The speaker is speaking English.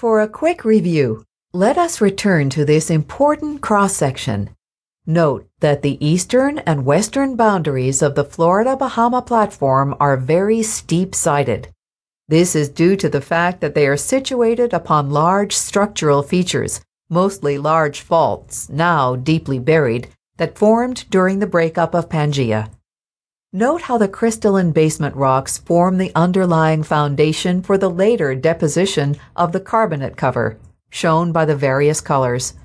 For a quick review, let us return to this important cross-section. Note that the eastern and western boundaries of the Florida-Bahama platform are very steep-sided. This is due to the fact that they are situated upon large structural features, mostly large faults, now deeply buried, that formed during the breakup of Pangaea. Note how the crystalline basement rocks form the underlying foundation for the later deposition of the carbonate cover, shown by the various colors.